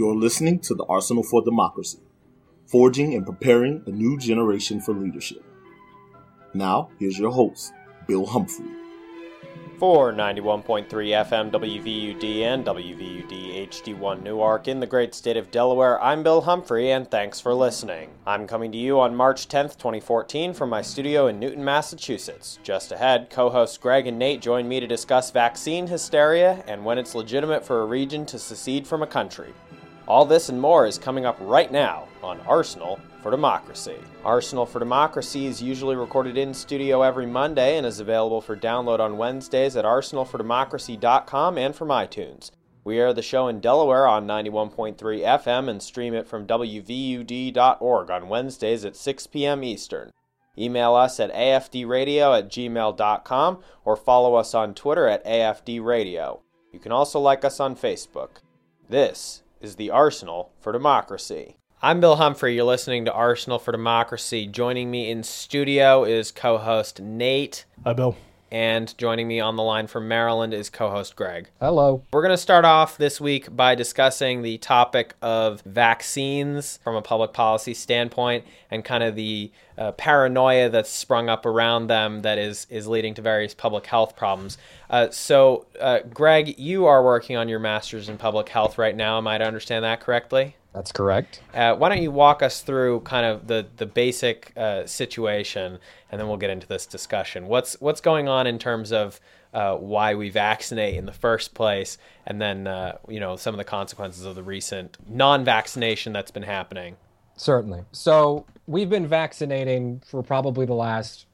You're listening to the Arsenal for Democracy, forging and preparing a new generation for leadership. Now, here's your host, Bill Humphrey. For 91.3 FM WVUD and WVUD HD1 Newark in the great state of Delaware, I'm Bill Humphrey, and thanks for listening. I'm coming to you on March 10th, 2014 from my studio in Newton, Massachusetts. Just ahead, co-hosts Greg and Nate join me to discuss vaccine hysteria and when it's legitimate for a region to secede from a country. All this and more is coming up right now on Arsenal for Democracy. Arsenal for Democracy is usually recorded in studio every Monday and is available for download on Wednesdays at arsenalfordemocracy.com and from iTunes. We air the show in Delaware on 91.3 FM and stream it from wvud.org on Wednesdays at 6 p.m. Eastern. Email us at afdradio@gmail.com or follow us on Twitter at afdradio. You can also like us on Facebook. This is the Arsenal for Democracy. I'm Bill Humphrey. You're listening to Arsenal for Democracy. Joining me in studio is co-host Nate. Hi, Bill. And joining me on the line from Maryland is co-host Greg. Hello. We're going to start off this week by discussing the topic of vaccines from a public policy standpoint and kind of the paranoia that's sprung up around them that is leading to various public health problems. So, Greg, you are working on your master's in public health right now. Am I to understand that correctly? That's correct. Why don't you walk us through kind of the basic situation, and then we'll get into this discussion. What's going on in terms of why we vaccinate in the first place, and then some of the consequences of the recent non-vaccination that's been happening? Certainly. So we've been vaccinating for probably the last,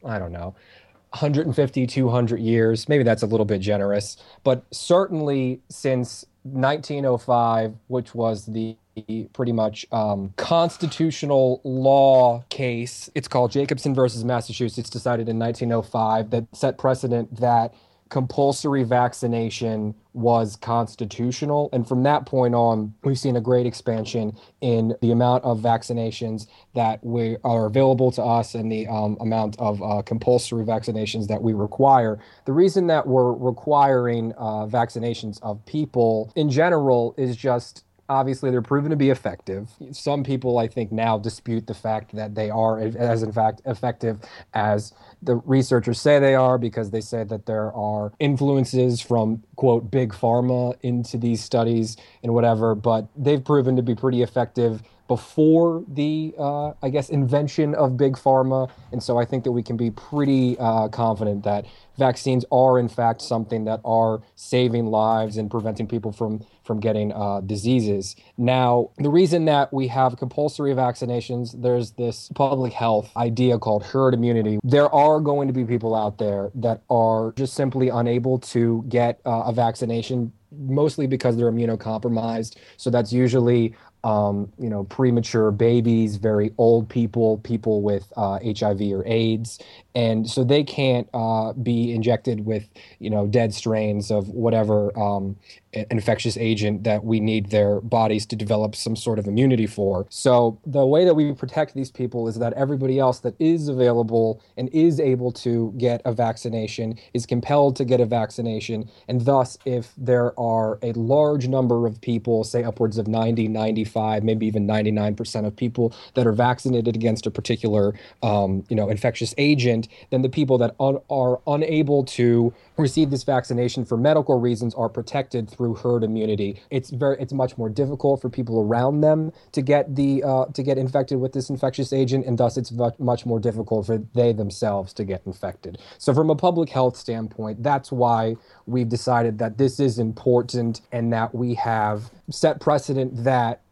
150, 200 years. Maybe that's a little bit generous, but certainly since 1905, which was the pretty much constitutional law case. It's called Jacobson versus Massachusetts, decided in 1905, that set precedent that compulsory vaccination was constitutional. And from that point on, we've seen a great expansion in the amount of vaccinations that are available to us and the amount of compulsory vaccinations that we require. The reason that we're requiring vaccinations of people in general is just, obviously, they're proven to be effective. Some people, I think, now dispute the fact that they are, as in fact, effective as the researchers say they are, because they say that there are influences from, quote, big pharma into these studies and whatever, but they've proven to be pretty effective before the, invention of big pharma. And so I think that we can be pretty confident that vaccines are, in fact, something that are saving lives and preventing people from getting diseases. Now, the reason that we have compulsory vaccinations, there's this public health idea called herd immunity. There are going to be people out there that are just simply unable to get a vaccination, mostly because they're immunocompromised. So that's usually premature babies, very old people with HIV or AIDS. And so they can't be injected with, dead strains of whatever infectious agent that we need their bodies to develop some sort of immunity for. So the way that we protect these people is that everybody else that is available and is able to get a vaccination is compelled to get a vaccination. And thus, if there are a large number of people, say upwards of 90, 95, maybe even 99% of people that are vaccinated against a particular, infectious agent, then the people that are unable to receive this vaccination for medical reasons are protected through herd immunity. It's much more difficult for people around them to get infected with this infectious agent, and thus it's much more difficult for they themselves to get infected. So from a public health standpoint, that's why we've decided that this is important and that we have set precedent that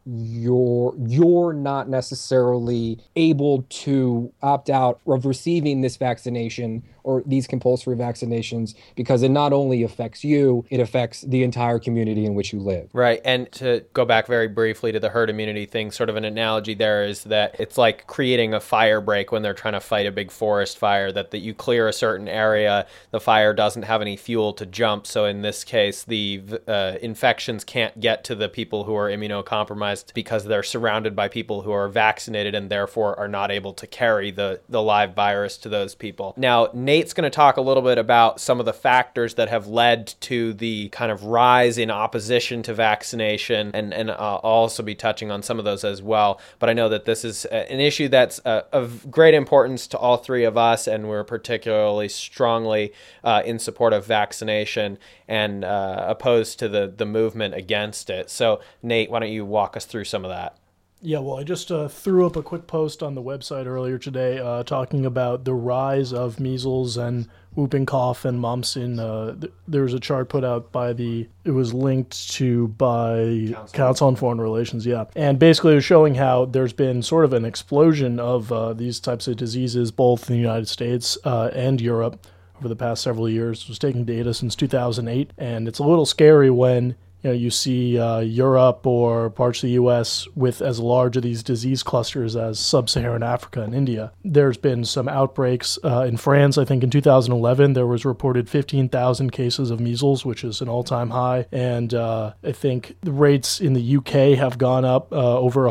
you're not necessarily able to opt out of receiving this vaccination or these compulsory vaccinations, because it not only affects you, it affects the entire community in which you live. Right. And to go back very briefly to the herd immunity thing, sort of an analogy there is that it's like creating a fire break when they're trying to fight a big forest fire, that you clear a certain area, the fire doesn't have any fuel to jump. So in this case, the infections can't get to the people who are immunocompromised immunized because they're surrounded by people who are vaccinated and therefore are not able to carry the live virus to those people. Now, Nate's going to talk a little bit about some of the factors that have led to the kind of rise in opposition to vaccination, and I'll also be touching on some of those as well. But I know that this is an issue that's of great importance to all three of us, and we're particularly strongly in support of vaccination and opposed to the movement against it. So, Nate, why don't you walk us through some of that? Yeah, well, I just threw up a quick post on the website earlier today talking about the rise of measles and whooping cough and mumps there was a chart put out it was linked to by Council on Foreign Relations, yeah. And basically it was showing how there's been sort of an explosion of these types of diseases, both in the United States and Europe over the past several years. It was taking data since 2008, and it's a little scary when you see Europe or parts of the U.S. with as large of these disease clusters as sub-Saharan Africa and India. There's been some outbreaks in France. I think in 2011 there was reported 15,000 cases of measles, which is an all-time high. And I think the rates in the U.K. have gone up over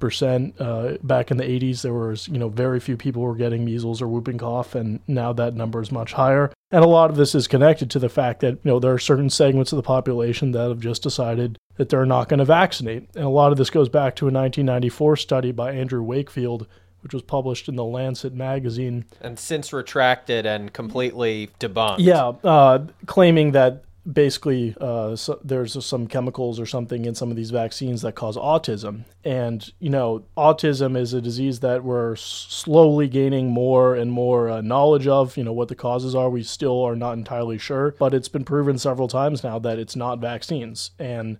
100%. Back in the 80s, there was very few people were getting measles or whooping cough, and now that number is much higher. And a lot of this is connected to the fact that, there are certain segments of the population that have just decided that they're not going to vaccinate. And a lot of this goes back to a 1994 study by Andrew Wakefield, which was published in the Lancet magazine. And since retracted and completely debunked. Yeah, claiming that basically there's some chemicals or something in some of these vaccines that cause autism. And, autism is a disease that we're slowly gaining more and more knowledge of, what the causes are. We still are not entirely sure, but it's been proven several times now that it's not vaccines. And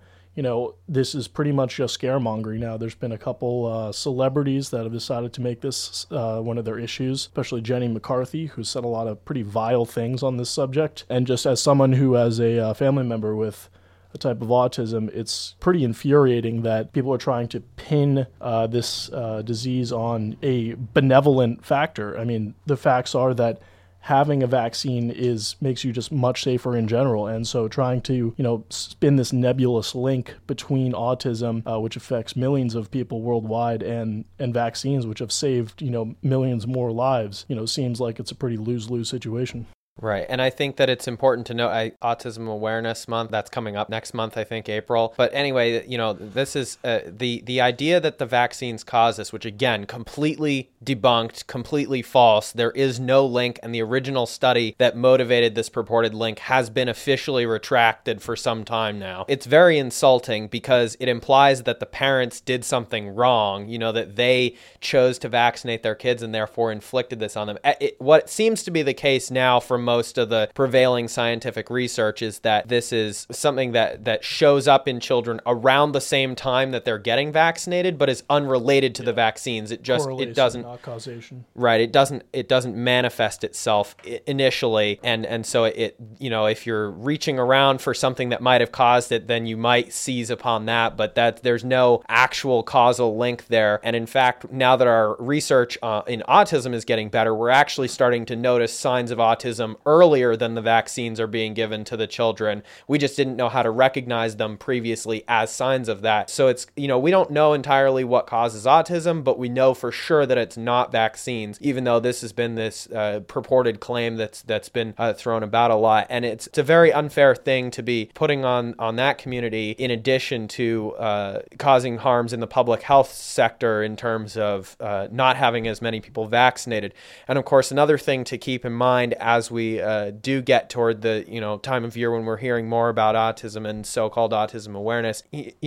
this is pretty much just scaremongering now. There's been a couple celebrities that have decided to make this one of their issues, especially Jenny McCarthy, who said a lot of pretty vile things on this subject. And just as someone who has a family member with a type of autism, it's pretty infuriating that people are trying to pin this disease on a benevolent factor. I mean, the facts are that having a vaccine makes you just much safer in general. And so trying to, spin this nebulous link between autism, which affects millions of people worldwide, and vaccines, which have saved, millions more lives, seems like it's a pretty lose-lose situation. Right. And I think that it's important to note Autism Awareness Month, that's coming up next month, I think, April. But anyway, this is the idea that the vaccines cause this, which again, completely debunked, completely false. There is no link, and the original study that motivated this purported link has been officially retracted for some time now. It's very insulting because it implies that the parents did something wrong, that they chose to vaccinate their kids and therefore inflicted this on them. What seems to be the case now from most of the prevailing scientific research is that this is something that shows up in children around the same time that they're getting vaccinated, but is unrelated to the vaccines. It doesn't, not causation. Right. It doesn't manifest itself initially, and so if you're reaching around for something that might have caused it, then you might seize upon that, but there's no actual causal link there. And in fact, now that our research in autism is getting better, we're actually starting to notice signs of autism earlier than the vaccines are being given to the children. We just didn't know how to recognize them previously as signs of that. So it's, we don't know entirely what causes autism, but we know for sure that it's not vaccines, even though this has been this purported claim that's been thrown about a lot. And it's a very unfair thing to be putting on that community, in addition to causing harms in the public health sector in terms of not having as many people vaccinated. And of course, another thing to keep in mind as we do get toward the time of year when we're hearing more about autism and so-called autism awareness,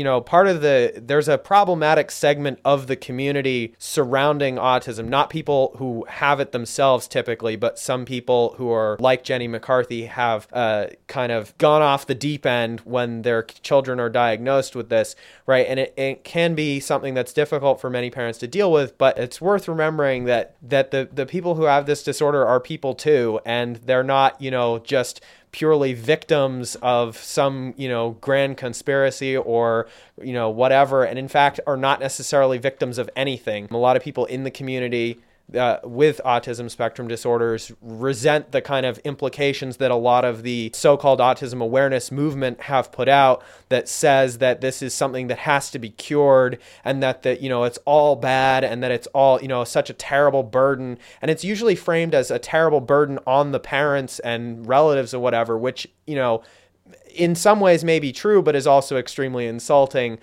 there's a problematic segment of the community surrounding autism, not people who have it themselves typically, but some people who are like Jenny McCarthy have kind of gone off the deep end when their children are diagnosed with this, right? And it can be something that's difficult for many parents to deal with, but it's worth remembering that the people who have this disorder are people too, and they're not, just purely victims of some, grand conspiracy or, whatever. And in fact, are not necessarily victims of anything. A lot of people in the community with autism spectrum disorders resent the kind of implications that a lot of the so-called autism awareness movement have put out that says that this is something that has to be cured and that it's all bad and that it's all, such a terrible burden. And it's usually framed as a terrible burden on the parents and relatives or whatever, which, in some ways may be true, but is also extremely insulting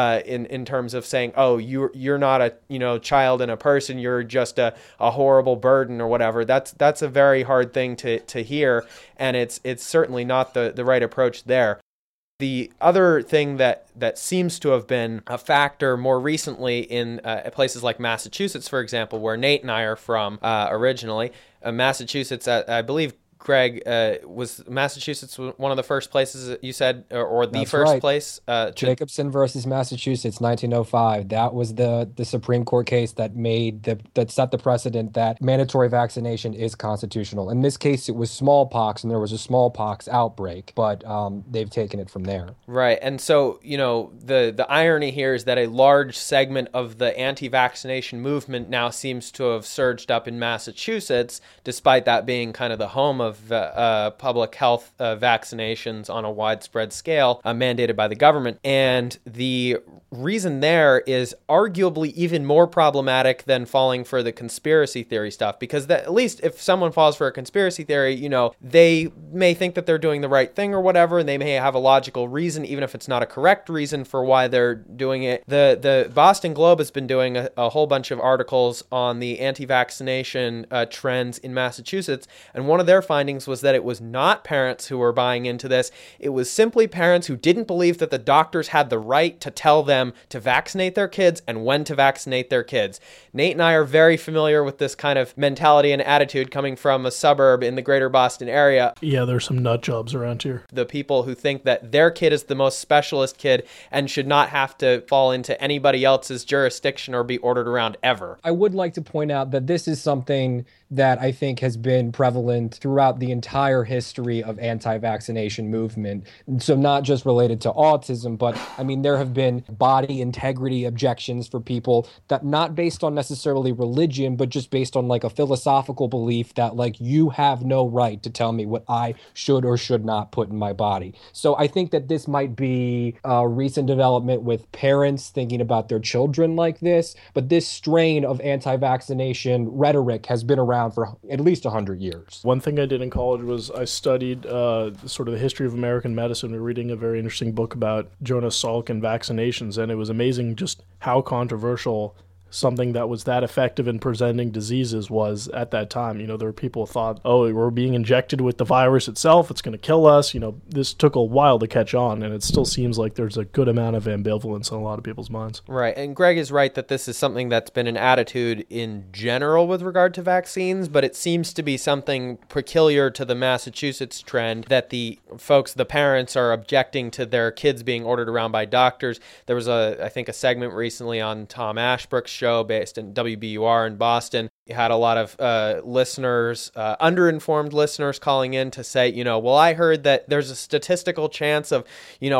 in terms of saying, oh, you're not a child and a person, you're just a horrible burden or whatever. That's a very hard thing to hear, and it's certainly not the right approach there. The other thing that seems to have been a factor more recently in places like Massachusetts, for example, where Nate and I are from originally, Massachusetts, I believe, Greg, was Massachusetts one of the first places you said, or the That's first right. place? Jacobson versus Massachusetts, 1905. That was the Supreme Court case that set the precedent that mandatory vaccination is constitutional. In this case, it was smallpox, and there was a smallpox outbreak, but they've taken it from there. Right, and so the irony here is that a large segment of the anti-vaccination movement now seems to have surged up in Massachusetts, despite that being kind of the home of public health vaccinations on a widespread scale mandated by the government. And the reason there is arguably even more problematic than falling for the conspiracy theory stuff, because at least if someone falls for a conspiracy theory, they may think that they're doing the right thing or whatever, and they may have a logical reason, even if it's not a correct reason for why they're doing it. The Boston Globe has been doing a whole bunch of articles on the anti-vaccination trends in Massachusetts, and one of their findings was that it was not parents who were buying into this. It was simply parents who didn't believe that the doctors had the right to tell them to vaccinate their kids and when to vaccinate their kids. Nate and I are very familiar with this kind of mentality and attitude coming from a suburb in the greater Boston area. Yeah, there's some nut jobs around here. The people who think that their kid is the most specialist kid and should not have to fall into anybody else's jurisdiction or be ordered around ever. I would like to point out that this is something that I think has been prevalent throughout the entire history of anti-vaccination movement. So not just related to autism, but I mean, there have been body integrity objections for people that not based on necessarily religion, but just based on like a philosophical belief that like you have no right to tell me what I should or should not put in my body. So I think that this might be a recent development with parents thinking about their children like this, but this strain of anti-vaccination rhetoric has been around for at least 100 years. One thing I did in college was I studied sort of the history of American medicine. We were reading a very interesting book about Jonas Salk and vaccinations, and it was amazing just how controversial something that was that effective in presenting diseases was at that time. There were people who thought, oh, we're being injected with the virus itself, it's going to kill us. This took a while to catch on, and it still seems like there's a good amount of ambivalence in a lot of people's minds. Right, and Greg is right that this is something that's been an attitude in general with regard to vaccines, but it seems to be something peculiar to the Massachusetts trend that the parents are objecting to their kids being ordered around by doctors. There was I think a segment recently on Tom Ashbrook's show based in WBUR in Boston. You had a lot of listeners, underinformed listeners calling in to say, well, I heard that there's a statistical chance of,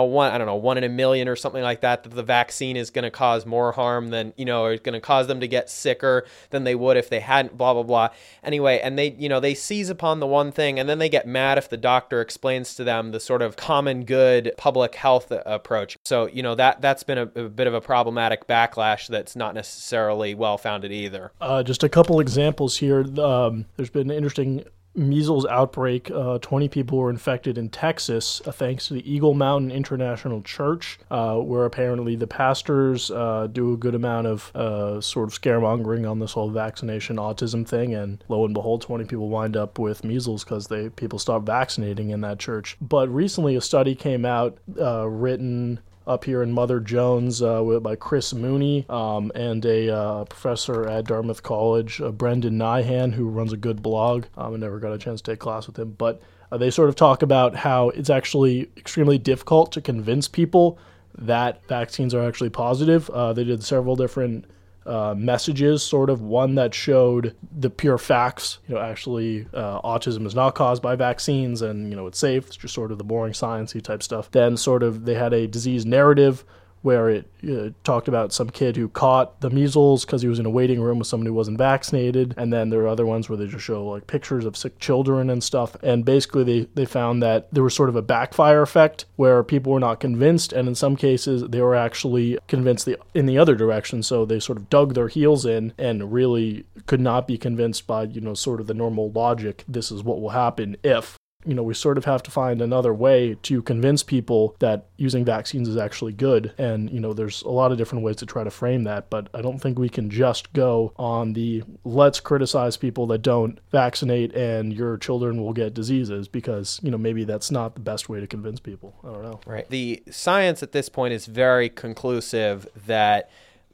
1 in a million or something like that the vaccine is going to cause more harm than, or it's going to cause them to get sicker than they would if they hadn't, blah, blah, blah. Anyway, and they seize upon the one thing, and then they get mad if the doctor explains to them the sort of common good public health approach. So, that's been a bit of a problematic backlash that's not necessarily well-founded either. Just a couple examples here. There's been an interesting measles outbreak. 20 people were infected in Texas thanks to the Eagle Mountain International Church, where apparently the pastors do a good amount of sort of scaremongering on this whole vaccination autism thing, and lo and behold, 20 people wind up with measles because people stopped vaccinating in that church. But recently a study came out written up here in Mother Jones by Chris Mooney and a professor at Dartmouth College, Brendan Nyhan, who runs a good blog. I never got a chance to take class with him, but they sort of talk about how it's actually extremely difficult to convince people that vaccines are actually positive. They did several different messages, sort of one that showed the pure facts, actually autism is not caused by vaccines and, it's safe. It's just sort of the boring sciencey type stuff. Then sort of they had a disease narrative where it talked about some kid who caught the measles because he was in a waiting room with someone who wasn't vaccinated. And then there are other ones where they just show like pictures of sick children and stuff. And basically they found that there was sort of a backfire effect where people were not convinced. And in some cases, they were actually convinced in the other direction. So they sort of dug their heels in and really could not be convinced by, sort of the normal logic. This is what will happen if. We sort of have to find another way to convince people that using vaccines is actually good. And, there's a lot of different ways to try to frame that, but I don't think we can just go on the let's criticize people that don't vaccinate and your children will get diseases because, maybe that's not the best way to convince people. I don't know. Right. The science at this point is very conclusive that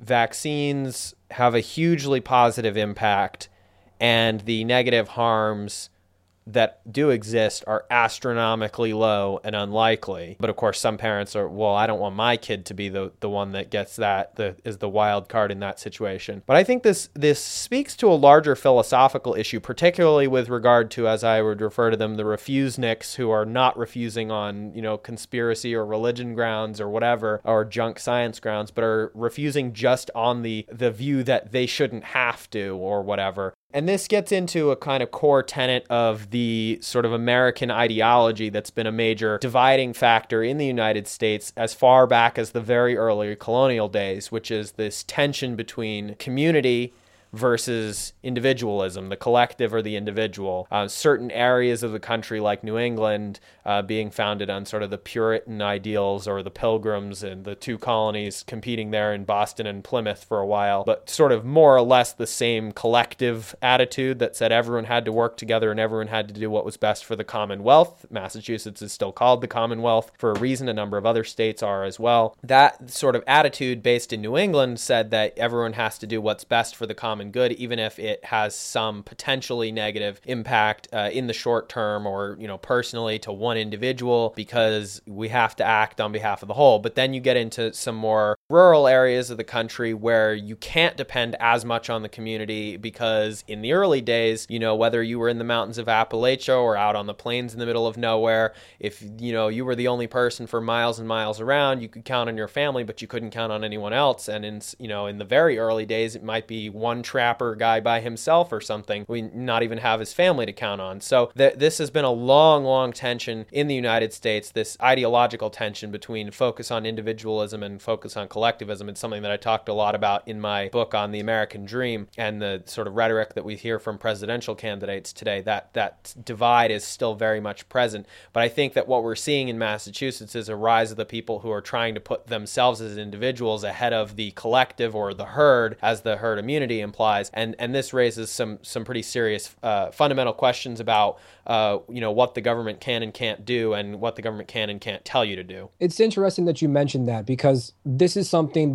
vaccines have a hugely positive impact and the negative harms that do exist are astronomically low and unlikely. But of course, some parents are, well, I don't want my kid to be the one that gets is the wild card in that situation. But I think this speaks to a larger philosophical issue, particularly with regard to, as I would refer to them, the refuseniks who are not refusing on, conspiracy or religion grounds or whatever, or junk science grounds, but are refusing just on the view that they shouldn't have to or whatever. And this gets into a kind of core tenet of the sort of American ideology that's been a major dividing factor in the United States as far back as the very early colonial days, which is this tension between community versus individualism, the collective or the individual. Certain areas of the country like New England being founded on sort of the Puritan ideals or the Pilgrims, and the two colonies competing there in Boston and Plymouth for a while, but sort of more or less the same collective attitude that said everyone had to work together and everyone had to do what was best for the Commonwealth. Massachusetts is still called the Commonwealth for a reason. A number of other states are as well. That sort of attitude based in New England said that everyone has to do what's best for the common good, even if it has some potentially negative impact in the short term or, personally to one individual, because we have to act on behalf of the whole. But then you get into some more rural areas of the country where you can't depend as much on the community, because in the early days, whether you were in the mountains of Appalachia or out on the plains in the middle of nowhere, if, you were the only person for miles and miles around, you could count on your family, but you couldn't count on anyone else. And in the very early days, it might be one trapper guy by himself or something. We not even have his family to count on. So this has been a long tension in the United States, this ideological tension between focus on individualism and focus on collectivism. It's something that I talked a lot about in my book on the American Dream, and the sort of rhetoric that we hear from presidential candidates today. That divide is still very much present. But I think that what we're seeing in Massachusetts is a rise of the people who are trying to put themselves as individuals ahead of the collective or the herd, as the herd immunity implies. And this raises some pretty serious fundamental questions about what the government can and can't do, and what the government can and can't tell you to do. It's interesting that you mentioned that, because this is something,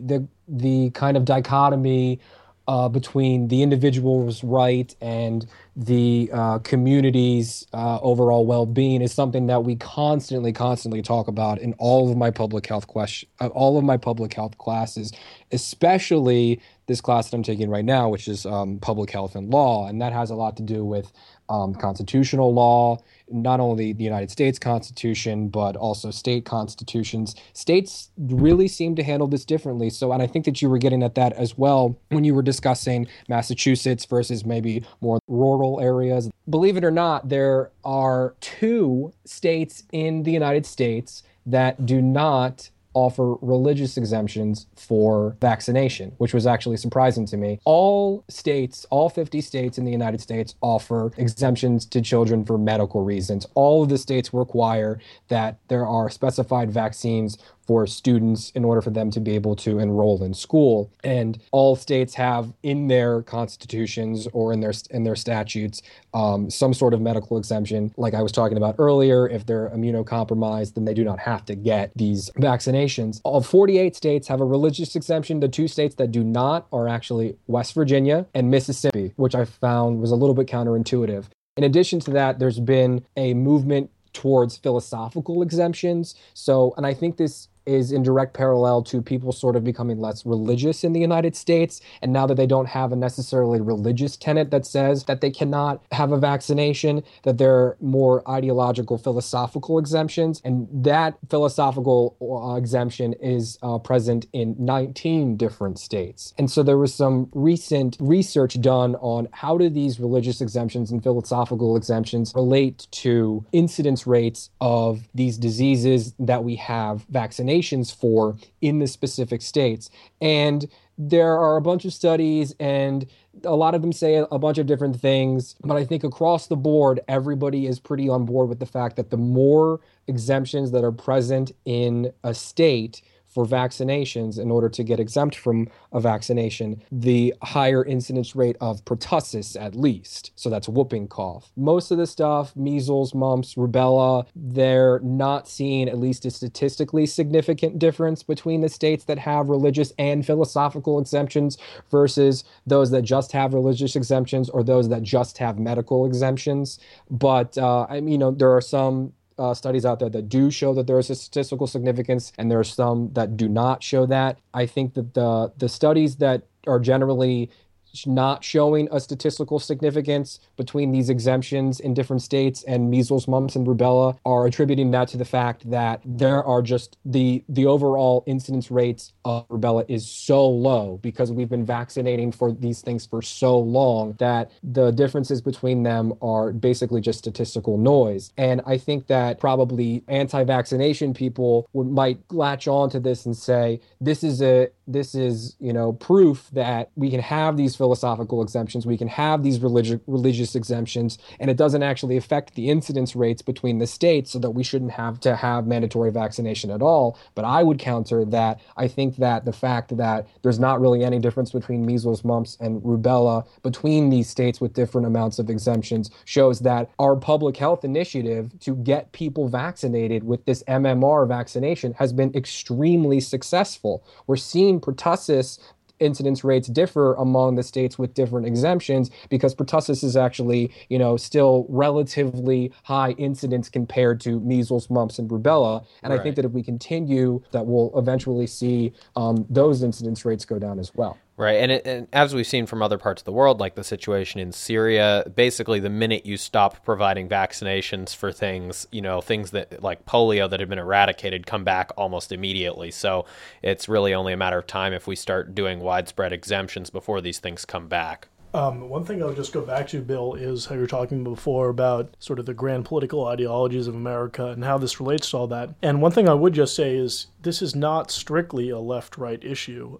the kind of dichotomy between the individual's right and the community's overall well-being is something that we constantly talk about in all of my public health classes, especially this class that I'm taking right now, which is public health and law. And that has a lot to do with constitutional law, not only the United States Constitution, but also state constitutions. States really seem to handle this differently. So, and I think that you were getting at that as well when you were discussing Massachusetts versus maybe more rural areas. Believe it or not, there are 2 states in the United States that do not offer religious exemptions for vaccination, which was actually surprising to me. All 50 states in the United States offer exemptions to children for medical reasons. All of the states require that there are specified vaccines for students in order for them to be able to enroll in school. And all states have in their constitutions or in their statutes some sort of medical exemption. Like I was talking about earlier, if they're immunocompromised, then they do not have to get these vaccinations. All 48 states have a religious exemption. The 2 states that do not are actually West Virginia and Mississippi, which I found was a little bit counterintuitive. In addition to that, there's been a movement towards philosophical exemptions. So, and I think this is in direct parallel to people sort of becoming less religious in the United States. And now that they don't have a necessarily religious tenet that says that they cannot have a vaccination, that there are more ideological, philosophical exemptions. And that philosophical exemption is present in 19 different states. And so there was some recent research done on how do these religious exemptions and philosophical exemptions relate to incidence rates of these diseases that we have vaccinations for in the specific states. And there are a bunch of studies, and a lot of them say a bunch of different things, but I think across the board, everybody is pretty on board with the fact that the more exemptions that are present in a state for vaccinations in order to get exempt from a vaccination, the higher incidence rate of pertussis, at least. So that's whooping cough. Most of the stuff, measles, mumps, rubella, they're not seeing at least a statistically significant difference between the states that have religious and philosophical exemptions versus those that just have religious exemptions or those that just have medical exemptions. But, there are some studies out there that do show that there is a statistical significance, and there are some that do not show that. I think that the studies that are generally not showing a statistical significance between these exemptions in different states and measles, mumps, and rubella are attributing that to the fact that there are just the overall incidence rates of rubella is so low because we've been vaccinating for these things for so long that the differences between them are basically just statistical noise. And I think that probably anti-vaccination people might latch on to this and say, this is proof that we can have these philosophical exemptions, we can have these religious exemptions, and it doesn't actually affect the incidence rates between the states, so that we shouldn't have to have mandatory vaccination at all. But I would counter that. I think that the fact that there's not really any difference between measles, mumps, and rubella between these states with different amounts of exemptions shows that our public health initiative to get people vaccinated with this MMR vaccination has been extremely successful. We're seeing pertussis incidence rates differ among the states with different exemptions because pertussis is actually, still relatively high incidence compared to measles, mumps, and rubella. And right. I think that if we continue, that we'll eventually see those incidence rates go down as well. Right. And as we've seen from other parts of the world, like the situation in Syria, basically the minute you stop providing vaccinations for things, things that like polio that had been eradicated come back almost immediately. So it's really only a matter of time if we start doing widespread exemptions before these things come back. One thing I'll just go back to, Bill, is how you were talking before about sort of the grand political ideologies of America and how this relates to all that. And one thing I would just say is this is not strictly a left-right issue.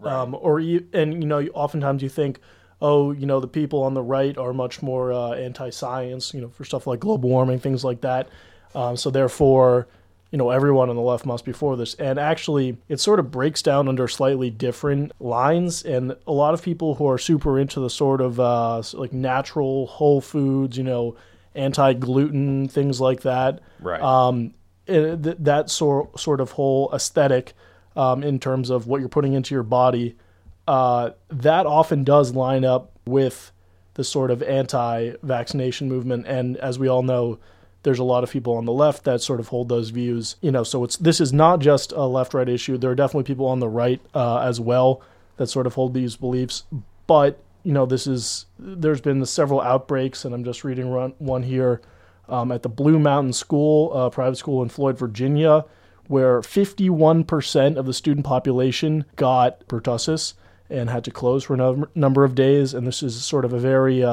Right. Oftentimes you think, the people on the right are much more anti-science, for stuff like global warming, things like that. So therefore, everyone on the left must be for this. And actually, it sort of breaks down under slightly different lines. And a lot of people who are super into the sort of like natural whole foods, anti-gluten, things like that. Right. That sort of whole aesthetic in terms of what you're putting into your body, that often does line up with the sort of anti-vaccination movement. And as we all know, there's a lot of people on the left that sort of hold those views, so this is not just a left-right issue. There are definitely people on the right as well that sort of hold these beliefs. But, there's been several outbreaks, and I'm just reading one here at the Blue Mountain School, private school in Floyd, Virginia, where 51% of the student population got pertussis and had to close for a number of days. And this is sort of a very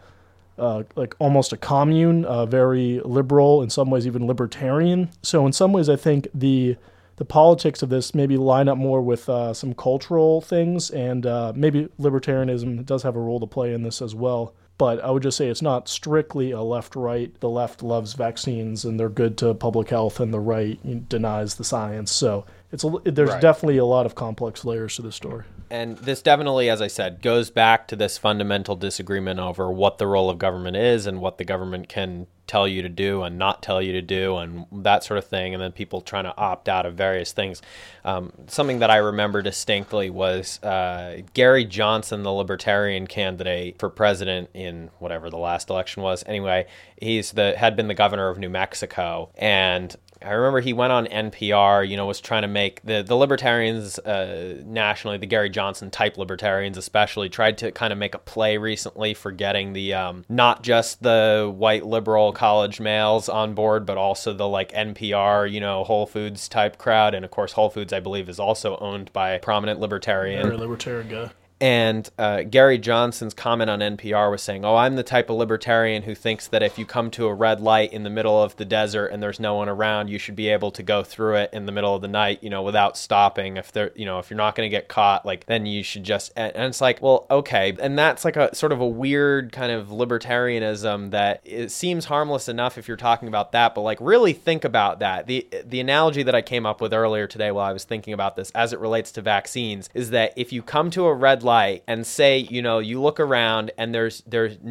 like almost a commune, very liberal, in some ways even libertarian. So in some ways, I think the politics of this maybe line up more with some cultural things, and maybe libertarianism does have a role to play in this as well. But I would just say it's not strictly a left-right. The left loves vaccines, and they're good to public health, and the right denies the science. So there's right. Definitely a lot of complex layers to this story. And this definitely, as I said, goes back to this fundamental disagreement over what the role of government is and what the government can tell you to do and not tell you to do and that sort of thing, and then people trying to opt out of various things. Something that I remember distinctly was Gary Johnson, the Libertarian candidate for president in whatever the last election was. Anyway, had been the governor of New Mexico, and I remember he went on NPR, was trying to make the libertarians nationally, the Gary Johnson type libertarians especially, tried to kind of make a play recently for getting the not just the white liberal college males on board, but also the like NPR, Whole Foods type crowd. And of course, Whole Foods, I believe, is also owned by a prominent libertarian. Very libertarian guy. And Gary Johnson's comment on NPR was saying, I'm the type of libertarian who thinks that if you come to a red light in the middle of the desert and there's no one around, you should be able to go through it in the middle of the night, without stopping. If if you're not going to get caught, like, then you should just, and it's like, well, okay. And that's like a sort of a weird kind of libertarianism that it seems harmless enough if you're talking about that, but like really think about that. The analogy that I came up with earlier today while I was thinking about this as it relates to vaccines is that if you come to a red light and say, you look around and there's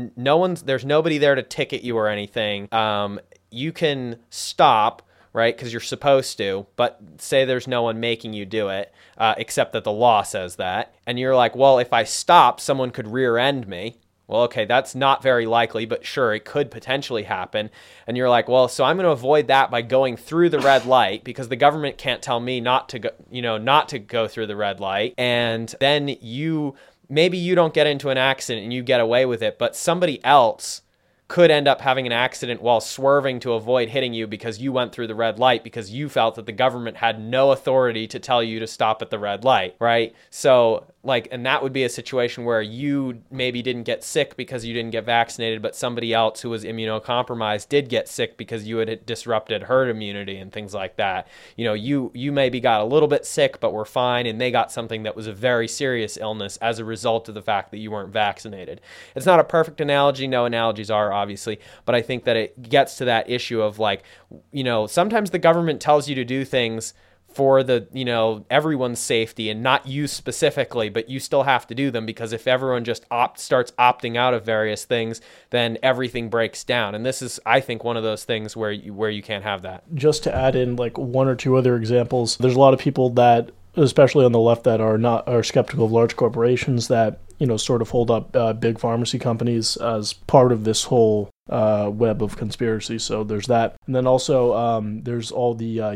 nobody there to ticket you or anything, you can stop, right? Because you're supposed to, but say there's no one making you do it, except that the law says that. And you're like, well, if I stop, someone could rear end me. Well, okay, that's not very likely, but sure, it could potentially happen. And you're like, well, so I'm going to avoid that by going through the red light because the government can't tell me not to go, not to go through the red light. And then maybe you don't get into an accident and you get away with it, but somebody else could end up having an accident while swerving to avoid hitting you because you went through the red light because you felt that the government had no authority to tell you to stop at the red light, right? So and that would be a situation where you maybe didn't get sick because you didn't get vaccinated, but somebody else who was immunocompromised did get sick because you had disrupted herd immunity and things like that. You maybe got a little bit sick, but were fine, and they got something that was a very serious illness as a result of the fact that you weren't vaccinated. It's not a perfect analogy. No analogies are, obviously, but I think that it gets to that issue of sometimes the government tells you to do things for the, everyone's safety and not you specifically, but you still have to do them because if everyone just starts opting out of various things, then everything breaks down. And this is, I think, one of those things where you can't have that. Just to add in one or two other examples, there's a lot of people that, especially on the left, that are skeptical of large corporations that, sort of hold up big pharmacy companies as part of this whole web of conspiracy. So there's that. And then also there's all the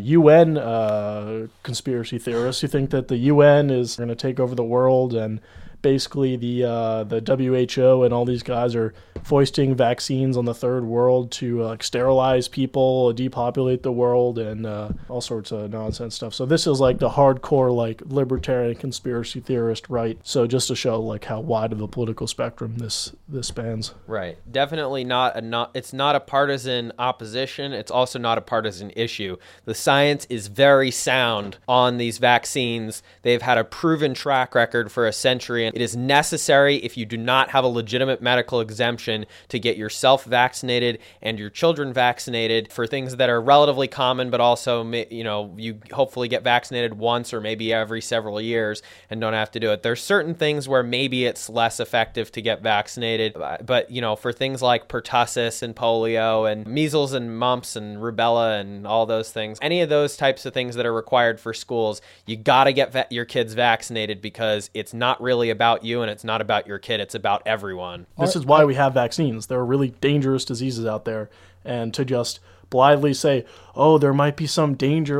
UN conspiracy theorists who think that the UN is going to take over the world, and basically the WHO and all these guys are foisting vaccines on the third world to sterilize people, depopulate the world, and all sorts of nonsense stuff. So this is the hardcore libertarian conspiracy theorist right. So just to show how wide of a political spectrum this spans. Right. Definitely it's not a partisan opposition. It's also not a partisan issue. The science is very sound on these vaccines. They've had a proven track record for a century. It is necessary if you do not have a legitimate medical exemption to get yourself vaccinated and your children vaccinated for things that are relatively common, but also, you hopefully get vaccinated once or maybe every several years and don't have to do it. There's certain things where maybe it's less effective to get vaccinated, but, for things like pertussis and polio and measles and mumps and rubella and all those things, any of those types of things that are required for schools, you got to get your kids vaccinated because it's not really about you and it's not about your kid. It's about everyone. This is why we have vaccines. There are really dangerous diseases out there. And to just blithely say, there might be some danger,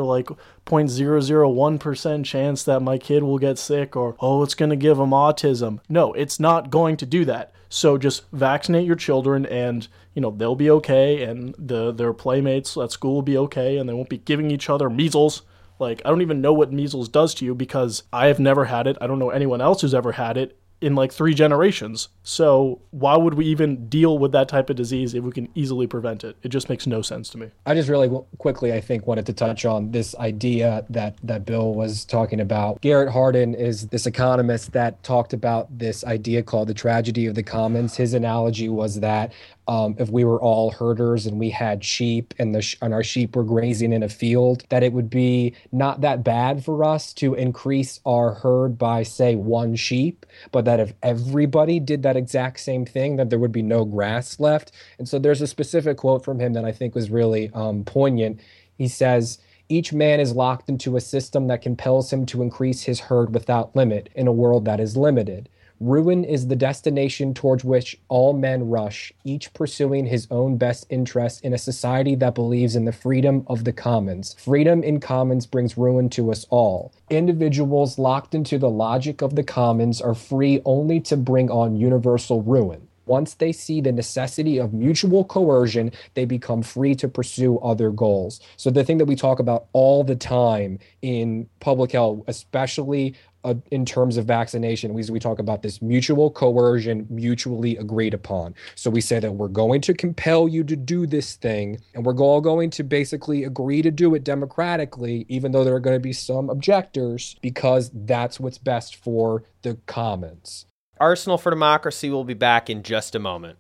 0.001% chance that my kid will get sick, or, it's going to give them autism. No, it's not going to do that. So just vaccinate your children and, they'll be okay, and their playmates at school will be okay, and they won't be giving each other measles. I don't even know what measles does to you because I have never had it. I don't know anyone else who's ever had it in 3 generations. So why would we even deal with that type of disease if we can easily prevent it? It just makes no sense to me. I just really quickly, I think, wanted to touch on this idea that Bill was talking about. Garrett Hardin is this economist that talked about this idea called the tragedy of the commons. His analogy was that if we were all herders and we had sheep and our sheep were grazing in a field, that it would be not that bad for us to increase our herd by, say, 1 sheep, but that if everybody did that exact same thing, that there would be no grass left. And so there's a specific quote from him that I think was really poignant. He says, "Each man is locked into a system that compels him to increase his herd without limit in a world that is limited. Ruin is the destination towards which all men rush, each pursuing his own best interest in a society that believes in the freedom of the commons. Freedom in commons brings ruin to us all. Individuals locked into the logic of the commons are free only to bring on universal ruin. Once they see the necessity of mutual coercion, they become free to pursue other goals. So the thing that we talk about all the time in public health, especially in terms of vaccination, we talk about this mutual coercion, mutually agreed upon. So we say that we're going to compel you to do this thing, and we're all going to basically agree to do it democratically, even though there are going to be some objectors, because that's what's best for the commons. Arsenal for Democracy will be back in just a moment.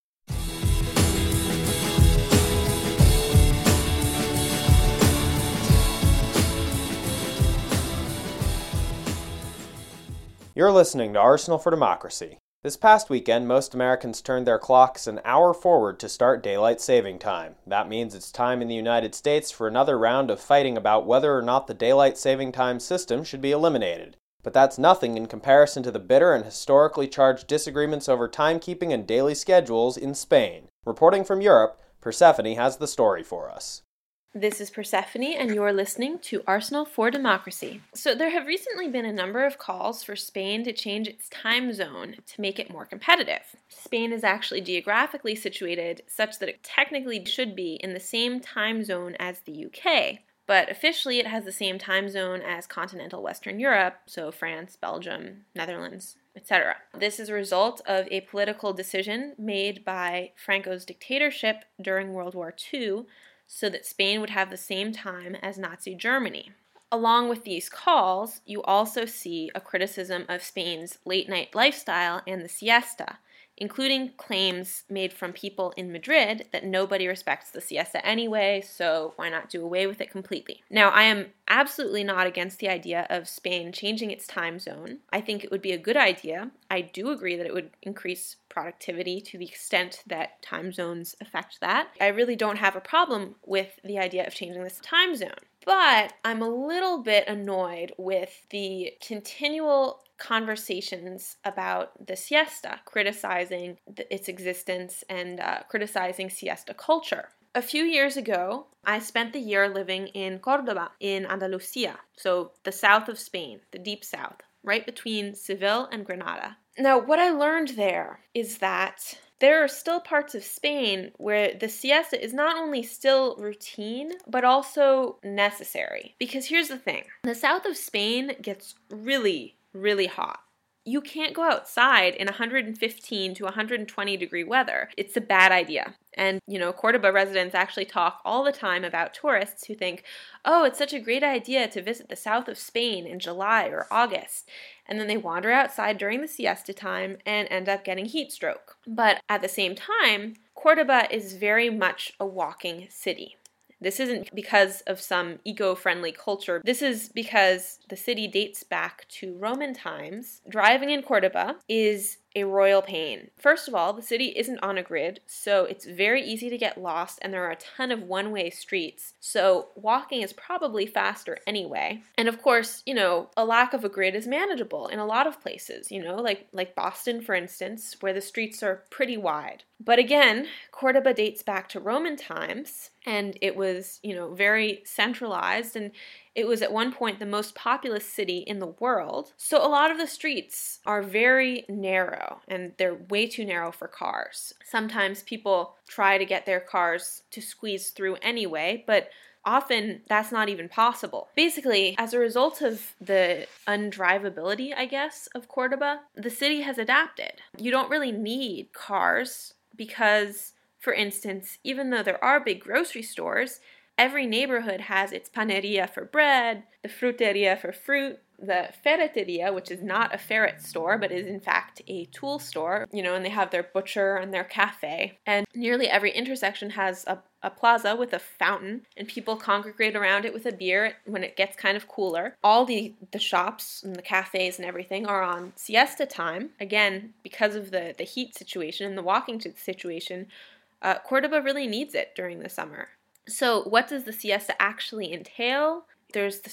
You're listening to Arsenal for Democracy. This past weekend, most Americans turned their clocks an hour forward to start daylight saving time. That means it's time in the United States for another round of fighting about whether or not the daylight saving time system should be eliminated. But that's nothing in comparison to the bitter and historically charged disagreements over timekeeping and daily schedules in Spain. Reporting from Europe, Persephone has the story for us. This is Persephone, and you're listening to Arsenal for Democracy. So there have recently been a number of calls for Spain to change its time zone to make it more competitive. Spain is actually geographically situated such that it technically should be in the same time zone as the UK. But officially, it has the same time zone as continental Western Europe, so France, Belgium, Netherlands, etc. This is a result of a political decision made by Franco's dictatorship during World War II, so that Spain would have the same time as Nazi Germany. Along with these calls, you also see a criticism of Spain's late-night lifestyle and the siesta, including claims made from people in Madrid that nobody respects the siesta anyway, so why not do away with it completely? Now, I am absolutely not against the idea of Spain changing its time zone. I think it would be a good idea. I do agree that it would increase productivity to the extent that time zones affect that. I really don't have a problem with the idea of changing this time zone. But I'm a little bit annoyed with the continual conversations about the siesta, criticizing its existence and criticizing siesta culture. A few years ago, I spent the year living in Córdoba, in Andalusia, so the south of Spain, the deep south, right between Seville and Granada. Now, what I learned there is that there are still parts of Spain where the siesta is not only still routine, but also necessary. Because here's the thing, the south of Spain gets really hot. You can't go outside in 115 to 120 degree weather. It's a bad idea. And, Cordoba residents actually talk all the time about tourists who think, oh, it's such a great idea to visit the south of Spain in July or August. And then they wander outside during the siesta time and end up getting heat stroke. But at the same time, Cordoba is very much a walking city. This isn't because of some eco-friendly culture. This is because the city dates back to Roman times. Driving in Cordoba is a royal pain. First of all, the city isn't on a grid, so it's very easy to get lost, and there are a ton of one-way streets. So walking is probably faster anyway. And of course, a lack of a grid is manageable in a lot of places, like Boston, for instance, where the streets are pretty wide. But again, Cordoba dates back to Roman times, and it was, very centralized, and it was at one point the most populous city in the world. So a lot of the streets are very narrow, and they're way too narrow for cars. Sometimes people try to get their cars to squeeze through anyway, but often that's not even possible. Basically, as a result of the undrivability, I guess, of Cordoba, the city has adapted. You don't really need cars because, for instance, even though there are big grocery stores, every neighborhood has its paneria for bread, the fruteria for fruit, the ferreteria, which is not a ferret store, but is in fact a tool store, and they have their butcher and their cafe. And nearly every intersection has a plaza with a fountain, and people congregate around it with a beer when it gets kind of cooler. All the shops and the cafes and everything are on siesta time. Again, because of the heat situation and the walking situation, Cordoba really needs it during the summer. So what does the siesta actually entail? There's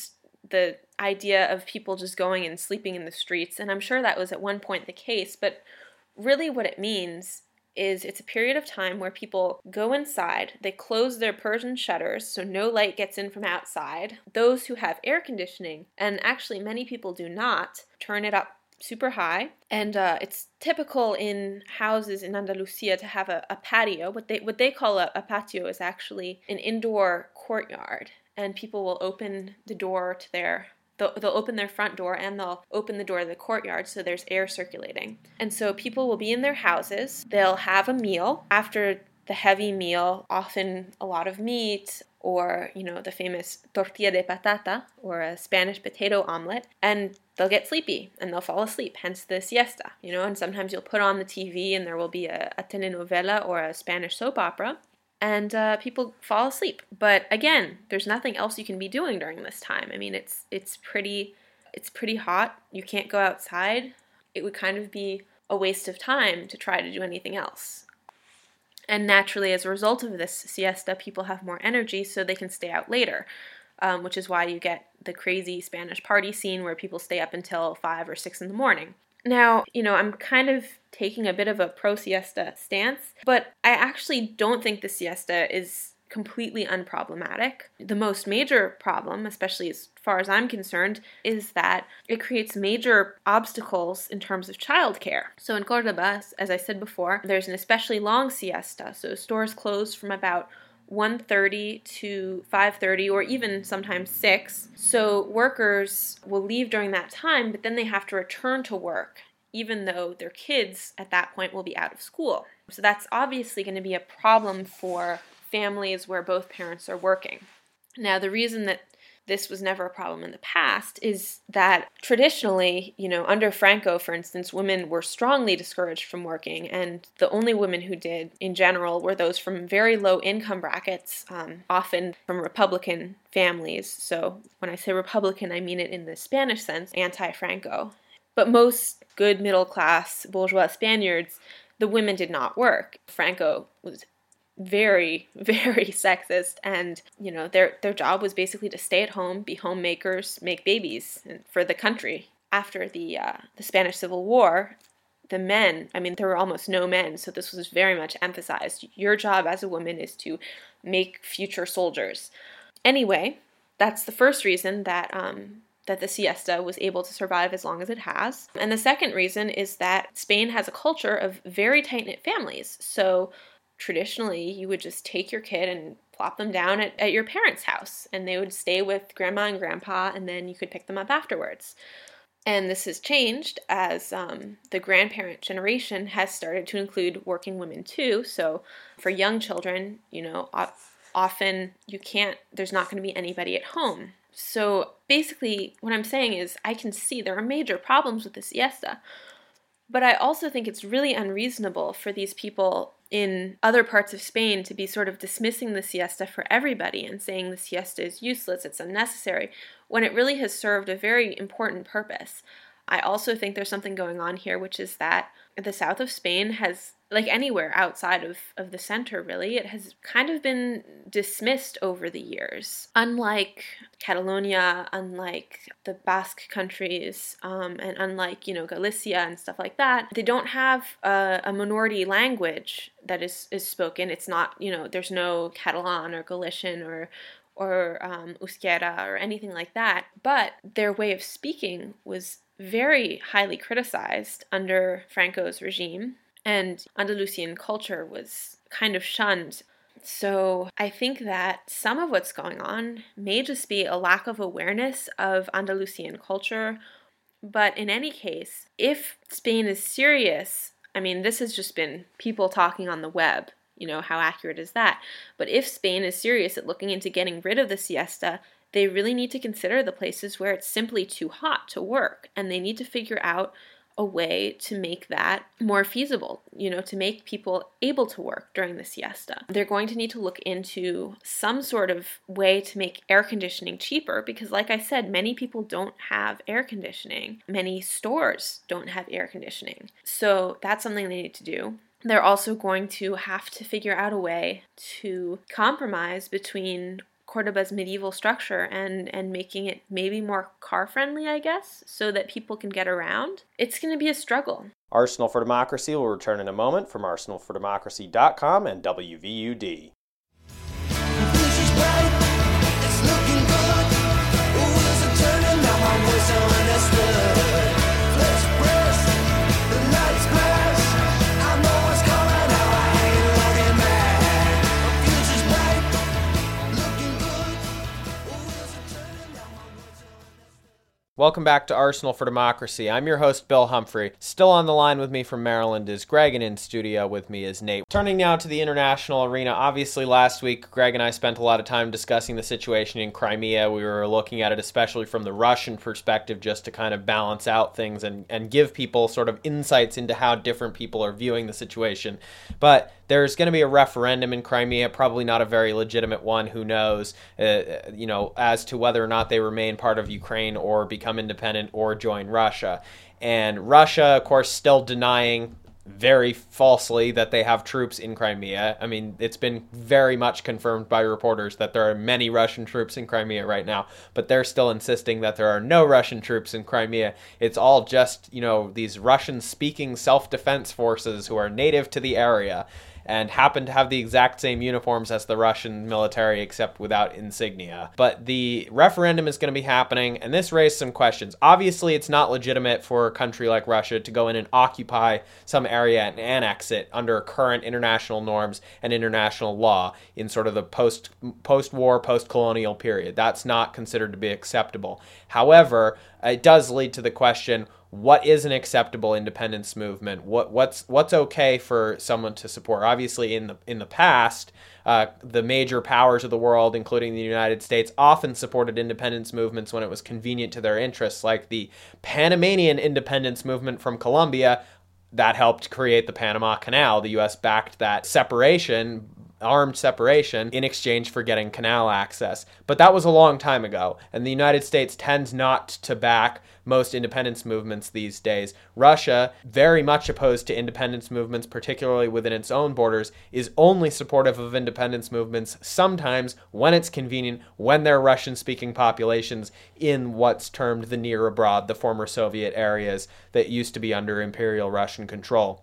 the idea of people just going and sleeping in the streets, and I'm sure that was at one point the case, but really what it means is it's a period of time where people go inside, they close their Persian shutters so no light gets in from outside. Those who have air conditioning, and actually many people do not, turn it up super high. And it's typical in houses in Andalusia to have a patio. What they call a patio is actually an indoor courtyard, and people will open the door to they'll open their front door and they'll open the door to the courtyard so there's air circulating. And so people will be in their houses, they'll have a meal. After the heavy meal, often a lot of meat or, the famous tortilla de patata or a Spanish potato omelet, and they'll get sleepy and they'll fall asleep, hence the siesta, and sometimes you'll put on the TV and there will be a telenovela or a Spanish soap opera. And people fall asleep. But again, there's nothing else you can be doing during this time. I mean, it's pretty hot. You can't go outside. It would kind of be a waste of time to try to do anything else. And naturally, as a result of this siesta, people have more energy so they can stay out later, which is why you get the crazy Spanish party scene where people stay up until 5 or 6 in the morning. Now, I'm kind of taking a bit of a pro-siesta stance, but I actually don't think the siesta is completely unproblematic. The most major problem, especially as far as I'm concerned, is that it creates major obstacles in terms of childcare. So in Cordoba, as I said before, there's an especially long siesta, so stores close from about 1:30 to 5:30 or even sometimes 6. So workers will leave during that time, but then they have to return to work, even though their kids at that point will be out of school. So that's obviously going to be a problem for families where both parents are working. Now, the reason that this was never a problem in the past is that traditionally, under Franco, for instance, women were strongly discouraged from working, and the only women who did, in general, were those from very low income brackets, often from Republican families. So when I say Republican, I mean it in the Spanish sense, anti-Franco. But most good middle-class bourgeois Spaniards, the women did not work. Franco was very, very sexist, and their job was basically to stay at home, be homemakers, make babies for the country. After the Spanish Civil War, the men, there were almost no men, so this was very much emphasized. Your job as a woman is to make future soldiers. Anyway, that's the first reason that the siesta was able to survive as long as it has. And the second reason is that Spain has a culture of very tight-knit families. So traditionally, you would just take your kid and plop them down at your parents' house, and they would stay with grandma and grandpa, and then you could pick them up afterwards. And this has changed as the grandparent generation has started to include working women too. So for young children, often there's not going to be anybody at home. So basically, what I'm saying is I can see there are major problems with the siesta, but I also think it's really unreasonable for these people in other parts of Spain to be sort of dismissing the siesta for everybody and saying the siesta is useless, it's unnecessary, when it really has served a very important purpose. I also think there's something going on here, which is that the south of Spain has, like anywhere outside of the center really, it has kind of been dismissed over the years. Unlike Catalonia, unlike the Basque countries, and unlike, Galicia and stuff like that, they don't have a minority language that is spoken. It's not, there's no Catalan or Galician or Euskera or anything like that, but their way of speaking was very highly criticized under Franco's regime, and Andalusian culture was kind of shunned. So I think that some of what's going on may just be a lack of awareness of Andalusian culture, but in any case, if Spain is serious, this has just been people talking on the web, how accurate is that? But if Spain is serious at looking into getting rid of the siesta, they really need to consider the places where it's simply too hot to work, and they need to figure out a way to make that more feasible, to make people able to work during the siesta. They're going to need to look into some sort of way to make air conditioning cheaper because, like I said, many people don't have air conditioning. Many stores don't have air conditioning. So that's something they need to do. They're also going to have to figure out a way to compromise between Cordoba's medieval structure and making it maybe more car-friendly, I guess, so that people can get around. It's going to be a struggle. Arsenal for Democracy will return in a moment from arsenalfordemocracy.com and WVUD. Welcome back to Arsenal for Democracy. I'm your host, Bill Humphrey. Still on the line with me from Maryland is Greg, and in studio with me is Nate. Turning now to the international arena, obviously last week, Greg and I spent a lot of time discussing the situation in Crimea. We were looking at it especially from the Russian perspective, just to kind of balance out things and give people sort of insights into how different people are viewing the situation. But there's going to be a referendum in Crimea, probably not a very legitimate one, who knows, as to whether or not they remain part of Ukraine or become independent or join Russia. And Russia, of course, still denying very falsely that they have troops in Crimea. I mean, it's been very much confirmed by reporters that there are many Russian troops in Crimea right now, but they're still insisting that there are no Russian troops in Crimea. It's all just, these Russian-speaking self-defense forces who are native to the area and happen to have the exact same uniforms as the Russian military, except without insignia. But the referendum is going to be happening, and this raised some questions. Obviously, it's not legitimate for a country like Russia to go in and occupy some area and annex it under current international norms and international law in sort of the post-war, post-colonial period. That's not considered to be acceptable. However, it does lead to the question, what is an acceptable independence movement? What's okay for someone to support? Obviously, in the past, the major powers of the world, including the United States, often supported independence movements when it was convenient to their interests, like the Panamanian independence movement from Colombia. That helped create the Panama Canal. The U.S. backed that armed separation in exchange for getting canal access. But that was a long time ago, and the United States tends not to back most independence movements these days. Russia, very much opposed to independence movements, particularly within its own borders, is only supportive of independence movements sometimes when it's convenient, when there are Russian-speaking populations in what's termed the near abroad, the former Soviet areas that used to be under Imperial Russian control.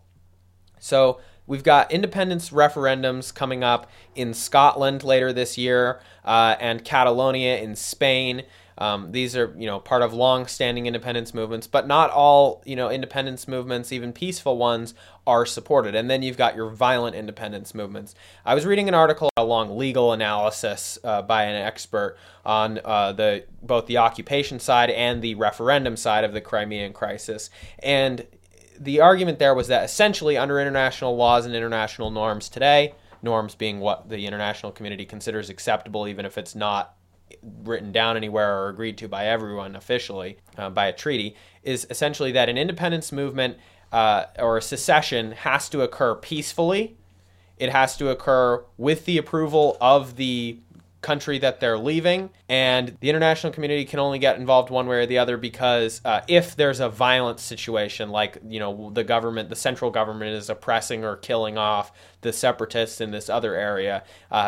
So we've got independence referendums coming up in Scotland later this year and Catalonia in Spain. These are, part of long-standing independence movements, but not all, independence movements, even peaceful ones, are supported. And then you've got your violent independence movements. I was reading an article, a long legal analysis by an expert on both the occupation side and the referendum side of the Crimean crisis. And the argument there was that essentially under international laws and international norms today, norms being what the international community considers acceptable, even if it's not written down anywhere or agreed to by everyone officially by a treaty, is essentially that an independence movement or a secession has to occur peacefully. It has to occur with the approval of the country that they're leaving, and the international community can only get involved one way or the other because if there's a violent situation, like the central government is oppressing or killing off the separatists in this other area,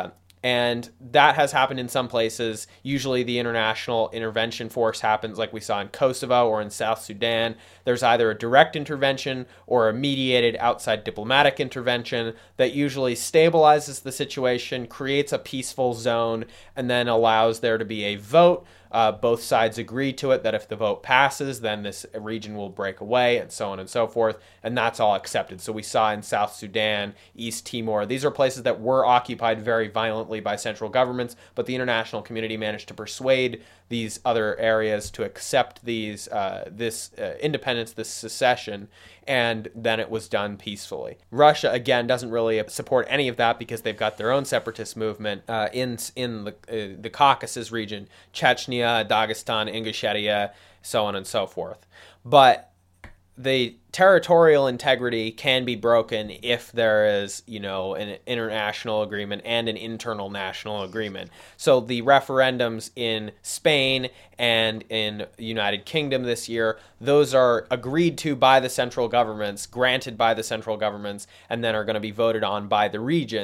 and that has happened in some places. Usually the international intervention force happens like we saw in Kosovo or in South Sudan. There's either a direct intervention or a mediated outside diplomatic intervention that usually stabilizes the situation, creates a peaceful zone, and then allows there to be a vote. Both sides agree to it, that if the vote passes, then this region will break away, and so on and so forth, and that's all accepted. So we saw in South Sudan, East Timor, these are places that were occupied very violently by central governments, but the international community managed to persuade these other areas to accept this independence, this secession, and then it was done peacefully. Russia, again, doesn't really support any of that because they've got their own separatist movement in the Caucasus region, Chechnya, Dagestan, Ingushetia, so on and so forth. But the territorial integrity can be broken if there is, an international agreement and an internal national agreement. So the referendums in Spain and in United Kingdom this year, those are agreed to by the central governments, granted by the central governments, and then are going to be voted on by the regions.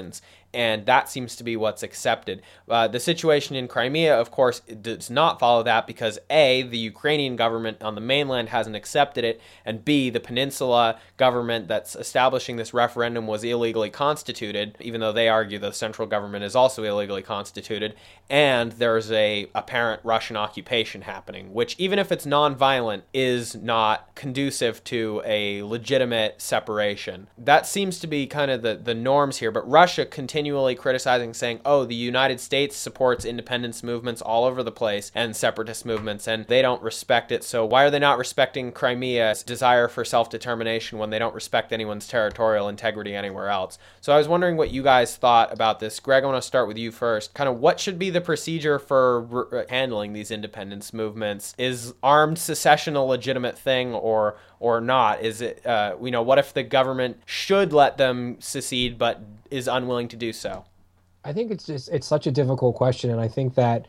and that seems to be what's accepted. The situation in Crimea, of course, does not follow that because A, the Ukrainian government on the mainland hasn't accepted it, and B, the peninsula government that's establishing this referendum was illegally constituted, even though they argue the central government is also illegally constituted, and there's a apparent Russian occupation happening, which, even if it's non-violent, is not conducive to a legitimate separation. That seems to be kind of the norms here, but Russia continually criticizing, saying, oh, the United States supports independence movements all over the place and separatist movements, and they don't respect it, so why are they not respecting Crimea's desire for self-determination when they don't respect anyone's territorial integrity anywhere else? So I was wondering what you guys thought about this. Greg, I want to start with you first. Kind of what should be the procedure for handling these independence movements? Is armed secession a legitimate thing or not? Is it, what if the government should let them secede but is unwilling to do so? I think it's such a difficult question, and I think that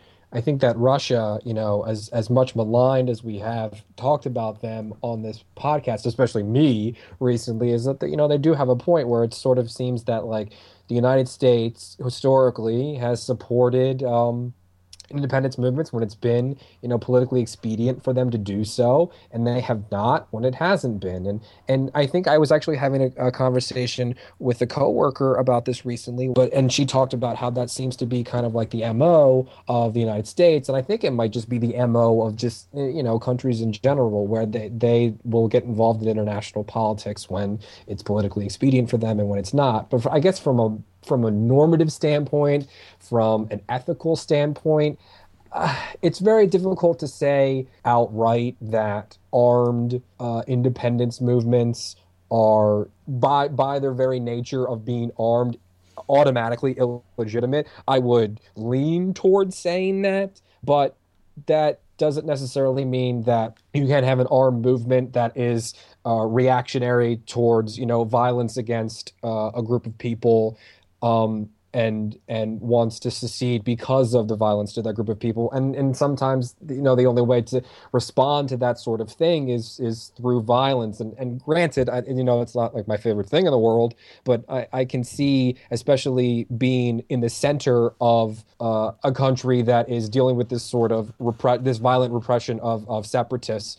Russia, as much maligned as we have talked about them on this podcast, especially me recently, is that they do have a point where it sort of seems that like the United States historically has supported independence movements when it's been, politically expedient for them to do so, and they have not when it hasn't been. And I think I was actually having a conversation with a coworker about this recently, and she talked about how that seems to be kind of like the MO of the United States, and I think it might just be the MO of just, countries in general, where they will get involved in international politics when it's politically expedient for them and when it's not. But I guess from a normative standpoint, from an ethical standpoint, it's very difficult to say outright that armed independence movements are, by their very nature of being armed, automatically illegitimate. I would lean towards saying that, but that doesn't necessarily mean that you can't have an armed movement that is reactionary towards, violence against a group of people, and wants to secede because of the violence to that group of people. And sometimes, the only way to respond to that sort of thing is through violence. And granted, it's not like my favorite thing in the world, but I can see, especially being in the center of a country that is dealing with this sort of this violent repression of separatists,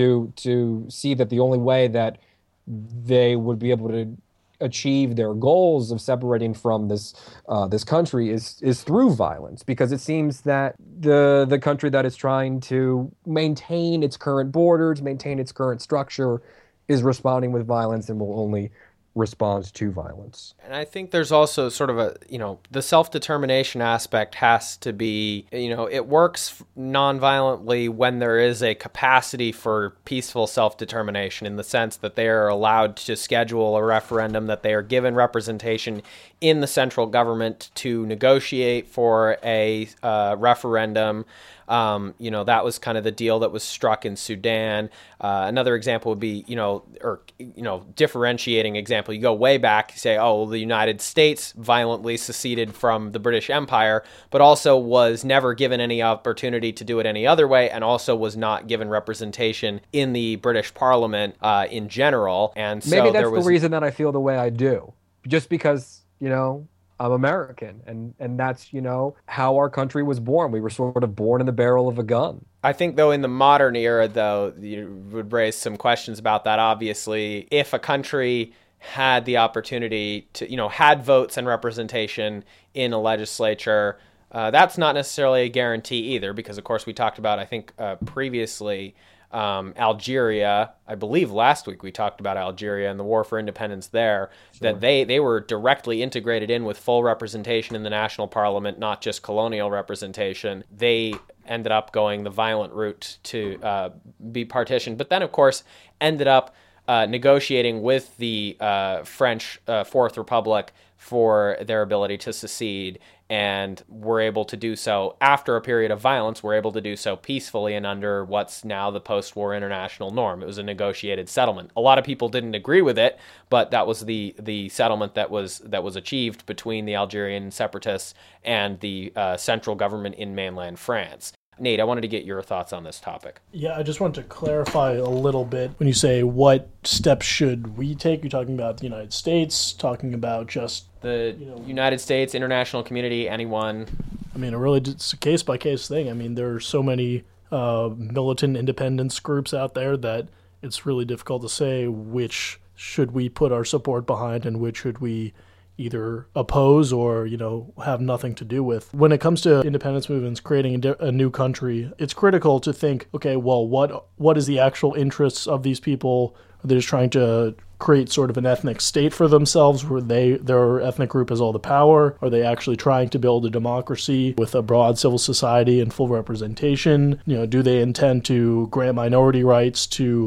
to see that the only way that they would be able to achieve their goals of separating from this country is through violence, because it seems that the country that is trying to maintain its current borders, maintain its current structure, is responding with violence and will only respond to violence. And I think there's also sort of the self-determination aspect has to be, it works non-violently when there is a capacity for peaceful self-determination, in the sense that they are allowed to schedule a referendum, that they are given representation in the central government to negotiate for a referendum. That was kind of the deal that was struck in Sudan. Another example would be, differentiating example. You go way back, you say, oh, well, the United States violently seceded from the British Empire, but also was never given any opportunity to do it any other way, and also was not given representation in the British Parliament in general. And so maybe that's the reason that I feel the way I do, just because, I'm American, and that's, how our country was born. We were sort of born in the barrel of a gun. I think, though, in the modern era, though, you would raise some questions about that. Obviously, if a country had the opportunity to, had votes and representation in a legislature, that's not necessarily a guarantee either, because, of course, we talked about, I think, previously, Algeria. I believe last week we talked about Algeria and the war for independence there, sure. That they were directly integrated in with full representation in the national parliament, not just colonial representation. They ended up going the violent route to be partitioned, but then, of course, ended up negotiating with the French Fourth Republic for their ability to secede, and were able to do so after a period of violence. Were able to do so peacefully and under what's now the post-war international norm. It was a negotiated settlement. A lot of people didn't agree with it, but that was the settlement that was achieved between the Algerian separatists and the central government in mainland France. Nate, I wanted to get your thoughts on this topic. Yeah, I just want to clarify a little bit. When you say what steps should we take, you're talking about the United States, talking about just the United States, international community, anyone? I mean, it's a case-by-case thing. I mean, there are so many militant independence groups out there that it's really difficult to say which should we put our support behind and which should we either oppose or, have nothing to do with. When it comes to independence movements creating a new country, it's critical to think, okay, well, what is the actual interests of these people? Are they just trying to create sort of an ethnic state for themselves where their ethnic group has all the power? Are they actually trying to build a democracy with a broad civil society and full representation? Do they intend to grant minority rights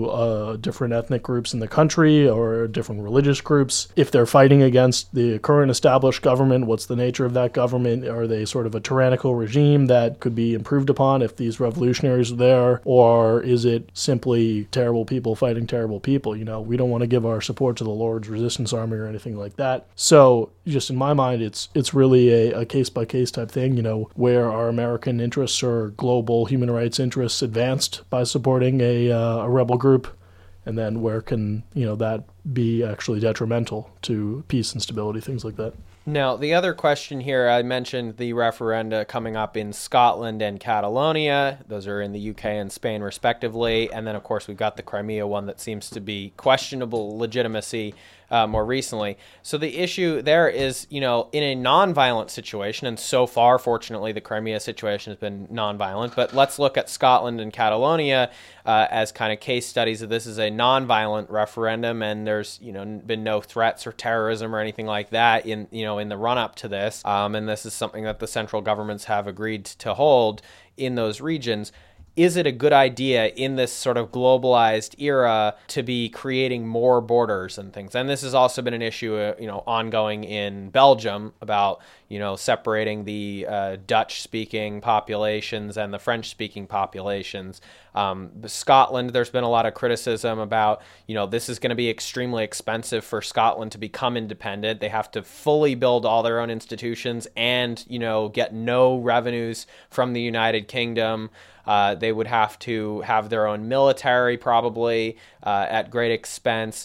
to different ethnic groups in the country or different religious groups? If they're fighting against the current established government, what's the nature of that government? Are they sort of a tyrannical regime that could be improved upon if these revolutionaries are there? Or is it simply terrible people fighting terrible people? We don't want to give our support to the Lord's Resistance Army or anything like that. So just in my mind, it's really a case-by-case type thing, where our American interests or global human rights interests advanced by supporting a rebel group, and then where can, that be actually detrimental to peace and stability, things like that. Now, the other question here, I mentioned the referenda coming up in Scotland and Catalonia. Those are in the UK and Spain, respectively. And then, of course, we've got the Crimea one that seems to be questionable legitimacy more recently. So the issue there is, in a nonviolent situation, and so far, fortunately, the Crimea situation has been nonviolent, but let's look at Scotland and Catalonia as kind of case studies of this as a nonviolent referendum, and there's, been no threats or terrorism or anything like that in the run-up to this. And this is something that the central governments have agreed to hold in those regions. Is it a good idea in this sort of globalized era to be creating more borders and things? And this has also been an issue, ongoing in Belgium about, separating the Dutch-speaking populations and the French-speaking populations. Scotland, there's been a lot of criticism about, this is going to be extremely expensive for Scotland to become independent. They have to fully build all their own institutions and, get no revenues from the United Kingdom. They would have to have their own military, probably at great expense.